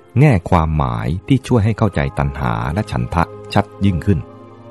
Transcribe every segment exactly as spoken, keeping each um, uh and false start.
แง่ความหมายที่ช่วยให้เข้าใจตัณหาและฉันทะชัดยิ่งขึ้น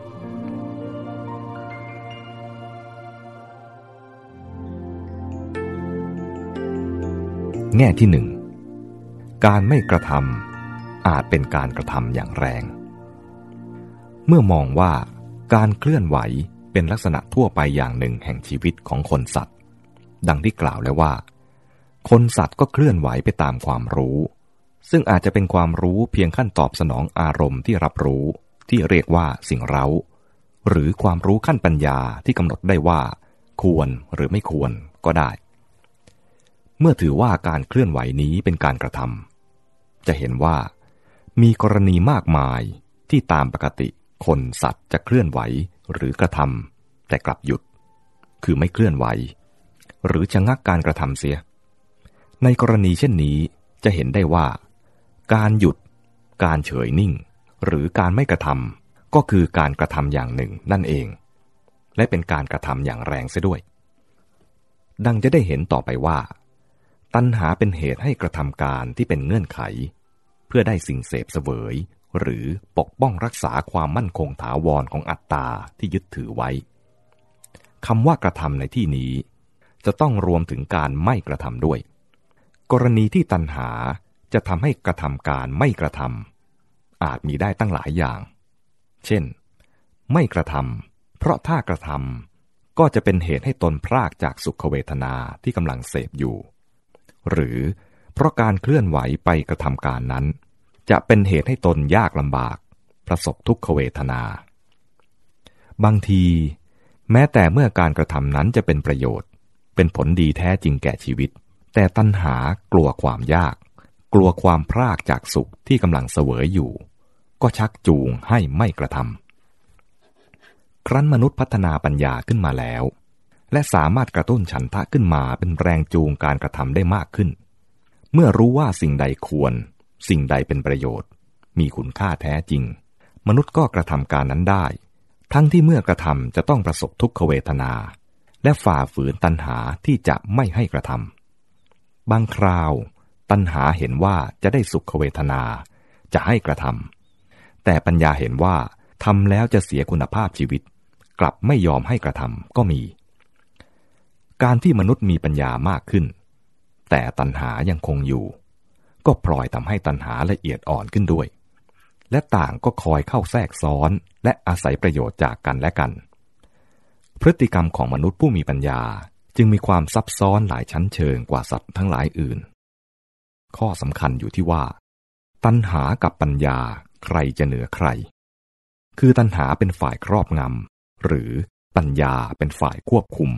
แง่ที่หนึ่งการไม่กระทำอาจเป็นการกระทำอย่างแรงเมื่อมองว่าการเคลื่อนไหวเป็นลักษณะทั่วไปอย่างหนึ่งแห่งชีวิตของคนสัตว์ดังที่กล่าวแล้วว่าคนสัตว์ก็เคลื่อนไหวไปตามความรู้ซึ่งอาจจะเป็นความรู้เพียงขั้นตอบสนองอารมณ์ที่รับรู้ที่เรียกว่าสิ่งเร้าหรือความรู้ขั้นปัญญาที่กำหนดได้ว่าควรหรือไม่ควรก็ได้เมื่อถือว่าการเคลื่อนไหวนี้เป็นการกระทำจะเห็นว่ามีกรณีมากมายที่ตามปกติคนสัตว์จะเคลื่อนไหวหรือกระทำแต่กลับหยุดคือไม่เคลื่อนไหวหรือชะงักการกระทำเสียในกรณีเช่นนี้จะเห็นได้ว่าการหยุดการเฉยนิ่งหรือการไม่กระทำก็คือการกระทำอย่างหนึ่งนั่นเองและเป็นการกระทำอย่างแรงเสียด้วยดังจะได้เห็นต่อไปว่าตัณหาเป็นเหตุให้กระทำการที่เป็นเงื่อนไขเพื่อได้สิ่งเสพเสวยหรือปกป้องรักษาความมั่นคงถาวรของอัตตาที่ยึดถือไว้คำว่ากระทำในที่นี้จะต้องรวมถึงการไม่กระทำด้วยกรณีที่ตัณหาจะทำให้กระทำการไม่กระทำอาจมีได้ตั้งหลายอย่างเช่นไม่กระทำเพราะถ้ากระทำก็จะเป็นเหตุให้ตนพรากจากสุขเวทนาที่กำลังเสพอยู่หรือเพราะการเคลื่อนไหวไปกระทำการนั้นจะเป็นเหตุให้ตนยากลำบากประสบทุกขเวทนาบางทีแม้แต่เมื่อการกระทำนั้นจะเป็นประโยชน์เป็นผลดีแท้จริงแก่ชีวิตแต่ตัณหากลัวความยากกลัวความพรากจากสุขที่กำลังเสวยอยู่ก็ชักจูงให้ไม่กระทำครั้นมนุษย์พัฒนาปัญญาขึ้นมาแล้วและสามารถกระตุ้นฉันทะขึ้นมาเป็นแรงจูงการกระทำได้มากขึ้นเมื่อรู้ว่าสิ่งใดควรสิ่งใดเป็นประโยชน์มีคุณค่าแท้จริงมนุษย์ก็กระทำการนั้นได้ทั้งที่เมื่อกระทำจะต้องประสบทุกขเวทนาและฝ่าฝืนตัณหาที่จะไม่ให้กระทำบางคราวตัณหาเห็นว่าจะได้สุขเวทนาจะให้กระทำแต่ปัญญาเห็นว่าทำแล้วจะเสียคุณภาพชีวิตกลับไม่ยอมให้กระทำก็มีการที่มนุษย์มีปัญญามากขึ้นแต่ตัณหายังคงอยู่ก็พลอยทำให้ตัณหาละเอียดอ่อนขึ้นด้วยและต่างก็คอยเข้าแทรกซ้อนและอาศัยประโยชน์จากกันและกันพฤติกรรมของมนุษย์ผู้มีปัญญาจึงมีความซับซ้อนหลายชั้นเชิงกว่าสัตว์ทั้งหลายอื่นข้อสำคัญอยู่ที่ว่าตัณหากับปัญญาใครจะเหนือใครคือตัณหาเป็นฝ่ายครอบงำหรือปัญญาเป็นฝ่ายควบคุม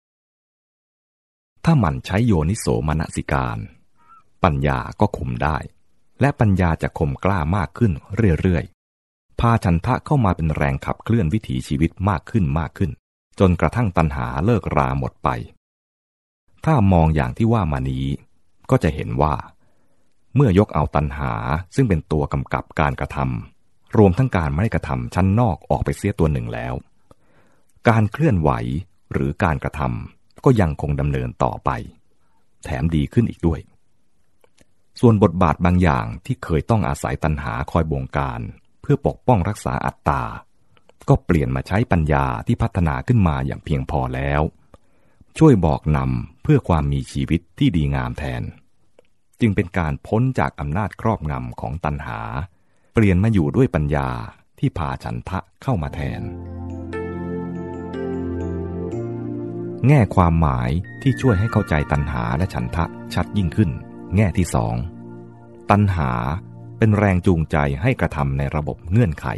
ถ้ามันใช้โยนิโสมนสิการปัญญาก็คุมได้และปัญญาจะคมกล้ามากขึ้นเรื่อยๆพาฉันทะเข้ามาเป็นแรงขับเคลื่อนวิถีชีวิตมากขึ้นมากขึ้นจนกระทั่งตัณหาเลิกราหมดไปถ้ามองอย่างที่ว่ามานี้ก็จะเห็นว่าเมื่อยกเอาตัณหาซึ่งเป็นตัวกำกับการกระทำรวมทั้งการไม่กระทำชั้นนอกออกไปเสียตัวหนึ่งแล้วการเคลื่อนไหวหรือการกระทำก็ยังคงดำเนินต่อไปแถมดีขึ้นอีกด้วยส่วนบทบาทบางอย่างที่เคยต้องอาศัยตัณหาคอยบงการเพื่อปกป้องรักษาอัตตาก็เปลี่ยนมาใช้ปัญญาที่พัฒนาขึ้นมาอย่างเพียงพอแล้วช่วยบอกนำเพื่อความมีชีวิตที่ดีงามแทนจึงเป็นการพ้นจากอำนาจครอบงำของตัณหาเปลี่ยนมาอยู่ด้วยปัญญาที่พาฉันทะเข้ามาแทนแง่ความหมายที่ช่วยให้เข้าใจตัณหาและฉันทะชัดยิ่งขึ้นแง่ที่สองตัณหาเป็นแรงจูงใจให้กระทำในระบบเงื่อนไข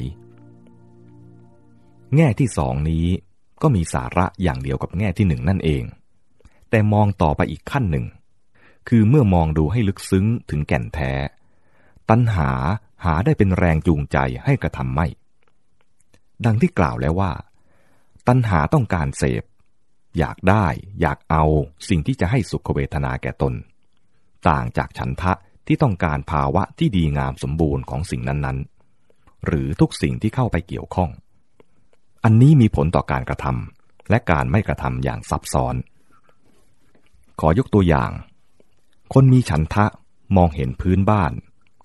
แง่ที่สองนี้ก็มีสาระอย่างเดียวกับแง่ที่หนึ่งนั่นเองแต่มองต่อไปอีกขั้นหนึ่งคือเมื่อมองดูให้ลึกซึ้งถึงแก่นแท้ตัณหาหาได้เป็นแรงจูงใจให้กระทำไม่ดังที่กล่าวแล้วว่าตัณหาต้องการเสพอยากได้อยากเอาสิ่งที่จะให้สุขเวทนาแก่ตนต่างจากฉันทะที่ต้องการภาวะที่ดีงามสมบูรณ์ของสิ่งนั้นๆหรือทุกสิ่งที่เข้าไปเกี่ยวข้องอันนี้มีผลต่อการกระทำและการไม่กระทำอย่างซับซ้อนขอยกตัวอย่างคนมีฉันทะมองเห็นพื้นบ้าน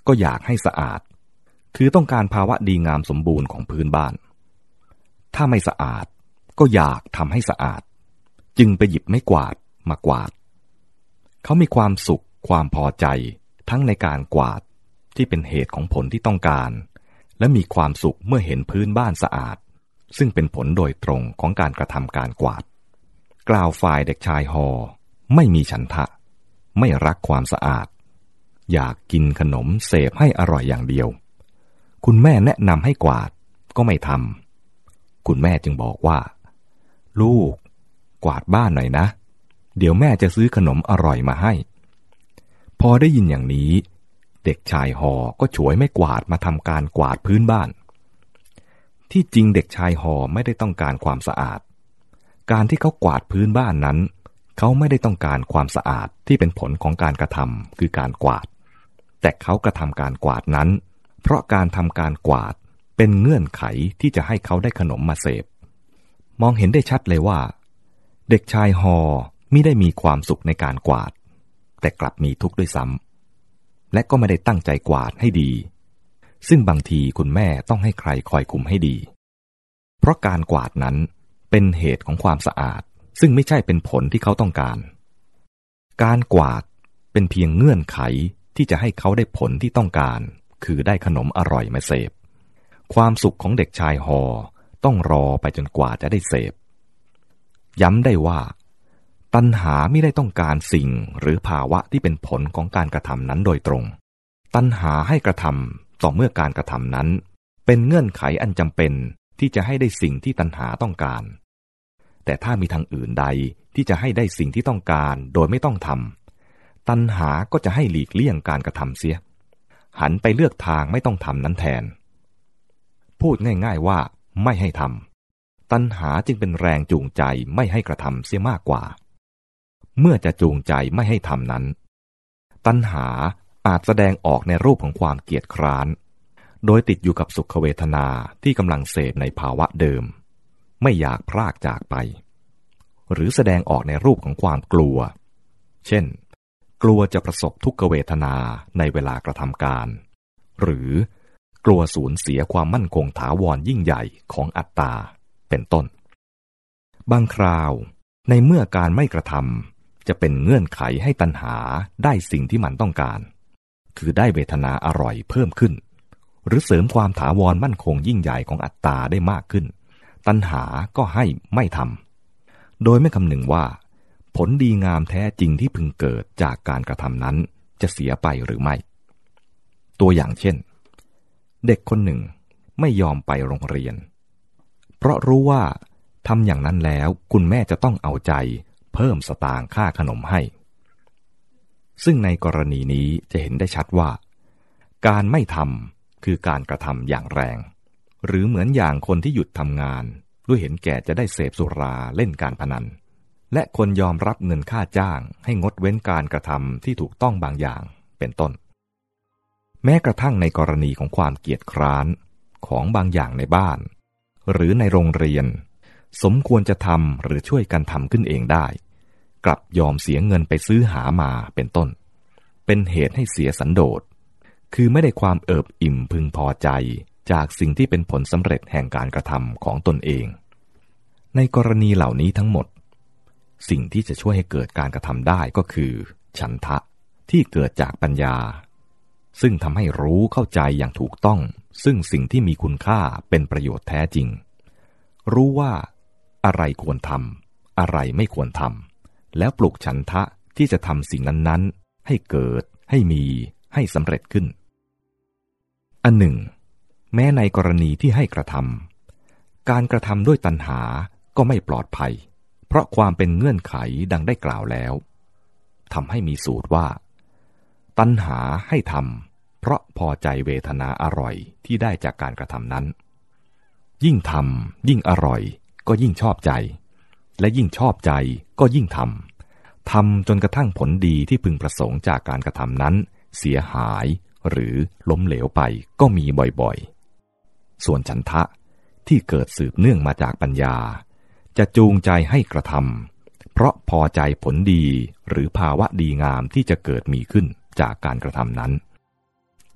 ก็อยากให้สะอาดคือต้องการภาวะดีงามสมบูรณ์ของพื้นบ้านถ้าไม่สะอาดก็อยากทำให้สะอาดจึงไปหยิบไม้กวาดมากวาดเขามีความสุขความพอใจทั้งในการกวาดที่เป็นเหตุของผลที่ต้องการและมีความสุขเมื่อเห็นพื้นบ้านสะอาดซึ่งเป็นผลโดยตรงของการกระทำการกวาดกล่าวฝ่ายเด็กชายฮอไม่มีฉันทะไม่รักความสะอาดอยากกินขนมเสพให้อร่อยอย่างเดียวคุณแม่แนะนำให้กวาดก็ไม่ทำคุณแม่จึงบอกว่าลูกกวาดบ้านหน่อยนะเดี๋ยวแม่จะซื้อขนมอร่อยมาให้พอได้ยินอย่างนี้เด็กชายฮอก็ฉวยไม้กวาดมาทำการกวาดพื้นบ้านที่จริงเด็กชายฮอไม่ได้ต้องการความสะอาดการที่เขากวาดพื้นบ้านนั้นเขาไม่ได้ต้องการความสะอาดที่เป็นผลของการกระทำคือการกวาดแต่เขากระทำการกวาดนั้นเพราะการทำการกวาดเป็นเงื่อนไขที่จะให้เขาได้ขนมมาเสพมองเห็นได้ชัดเลยว่าเด็กชายฮอมิได้มีความสุขในการกวาดแต่กลับมีทุกข์ด้วยซ้ำและก็ไม่ได้ตั้งใจกวาดให้ดีซึ่งบางทีคุณแม่ต้องให้ใครคอยคุมให้ดีเพราะการกวาดนั้นเป็นเหตุของความสะอาดซึ่งไม่ใช่เป็นผลที่เขาต้องการการกวาดเป็นเพียงเงื่อนไขที่จะให้เขาได้ผลที่ต้องการคือได้ขนมอร่อยมาเสพความสุขของเด็กชายฮอต้องรอไปจนกว่าจะได้เสพย้ำได้ว่าตัณหาไม่ได้ต้องการสิ่งหรือภาวะที่เป็นผลของการกระทำนั้นโดยตรงตัณหาให้กระทำต่อเมื่อการกระทำนั้นเป็นเงื่อนไขอันจำเป็นที่จะให้ได้สิ่งที่ตัณหาต้องการแต่ถ้ามีทางอื่นใดที่จะให้ได้สิ่งที่ต้องการโดยไม่ต้องทำตัณหาก็จะให้หลีกเลี่ยงการกระทำเสียหันไปเลือกทางไม่ต้องทำนั้นแทนพูดง่ายๆว่าไม่ให้ทำตัณหาจึงเป็นแรงจูงใจไม่ให้กระทำเสียมากกว่าเมื่อจะจูงใจไม่ให้ทำนั้นตัณหาอาจแสดงออกในรูปของความเกียจคร้านโดยติดอยู่กับสุขเวทนาที่กำลังเสพในภาวะเดิมไม่อยากพรากจากไปหรือแสดงออกในรูปของความกลัวเช่นกลัวจะประสบทุกขเวทนาในเวลากระทำการหรือกลัวสูญเสียความมั่นคงถาวรยิ่งใหญ่ของอัตตาเป็นต้นบางคราวในเมื่อการไม่กระทำจะเป็นเงื่อนไขให้ตัณหาได้สิ่งที่มันต้องการคือได้เวทนาอร่อยเพิ่มขึ้นหรือเสริมความถาวรมั่นคงยิ่งใหญ่ของอัตตาได้มากขึ้นตัณหาก็ให้ไม่ทำโดยไม่คำนึงว่าผลดีงามแท้จริงที่พึงเกิดจากการกระทำนั้นจะเสียไปหรือไม่ตัวอย่างเช่นเด็กคนหนึ่งไม่ยอมไปโรงเรียนเพราะรู้ว่าทำอย่างนั้นแล้วคุณแม่จะต้องเอาใจเพิ่มสตางค์ค่าขนมให้ซึ่งในกรณีนี้จะเห็นได้ชัดว่าการไม่ทำคือการกระทำอย่างแรงหรือเหมือนอย่างคนที่หยุดทำงานด้วยเห็นแก่จะได้เสพสุราเล่นการพนันและคนยอมรับเงินค่าจ้างให้งดเว้นการกระทำที่ถูกต้องบางอย่างเป็นต้นแม้กระทั่งในกรณีของความเกียจคร้านของบางอย่างในบ้านหรือในโรงเรียนสมควรจะทำหรือช่วยกันทำขึ้นเองได้กลับยอมเสียเงินไปซื้อหามาเป็นต้นเป็นเหตุให้เสียสันโดษคือไม่ได้ความเอิบอิ่มพึงพอใจจากสิ่งที่เป็นผลสำเร็จแห่งการกระทำของตนเองในกรณีเหล่านี้ทั้งหมดสิ่งที่จะช่วยให้เกิดการกระทำได้ก็คือฉันทะที่เกิดจากปัญญาซึ่งทำให้รู้เข้าใจอย่างถูกต้องซึ่งสิ่งที่มีคุณค่าเป็นประโยชน์แท้จริงรู้ว่าอะไรควรทำอะไรไม่ควรทำแล้วปลุกฉันทะที่จะทำสิ่งนั้นๆให้เกิดให้มีให้สำเร็จขึ้นอันหนึ่งแม้ในกรณีที่ให้กระทำการกระทำด้วยตัณหาก็ไม่ปลอดภัยเพราะความเป็นเงื่อนไขดังได้กล่าวแล้วทำให้มีสูตรว่าตัณหาให้ทำเพราะพอใจเวทนาอร่อยที่ได้จากการกระทำนั้นยิ่งทำยิ่งอร่อยก็ยิ่งชอบใจและยิ่งชอบใจก็ยิ่งทำทำจนกระทั่งผลดีที่พึงประสงค์จากการกระทำนั้นเสียหายหรือล้มเหลวไปก็มีบ่อยๆส่วนฉันทะที่เกิดสืบเนื่องมาจากปัญญาจะจูงใจให้กระทำเพราะพอใจผลดีหรือภาวะดีงามที่จะเกิดมีขึ้นจากการกระทำนั้น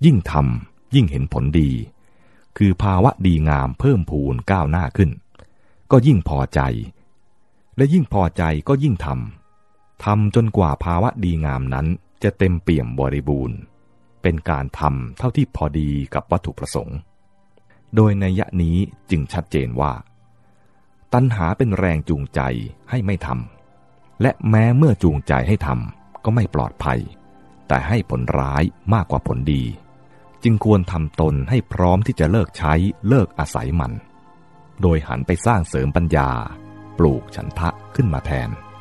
ยิ่งทำยิ่งเห็นผลดีคือภาวะดีงามเพิ่มพูนก้าวหน้าขึ้นก็ยิ่งพอใจและยิ่งพอใจก็ยิ่งทำทำจนกว่าภาวะดีงามนั้นจะเต็มเปี่ยมบริบูรณ์เป็นการทำเท่าที่พอดีกับวัตถุประสงค์โดยนัยนี้จึงชัดเจนว่าตัณหาเป็นแรงจูงใจให้ไม่ทำและแม้เมื่อจูงใจให้ทำก็ไม่ปลอดภัยแต่ให้ผลร้ายมากกว่าผลดีจึงควรทำตนให้พร้อมที่จะเลิกใช้เลิกอาศัยมันโดยหันไปสร้างเสริมปัญญาปลูกฉันทะขึ้นมาแทน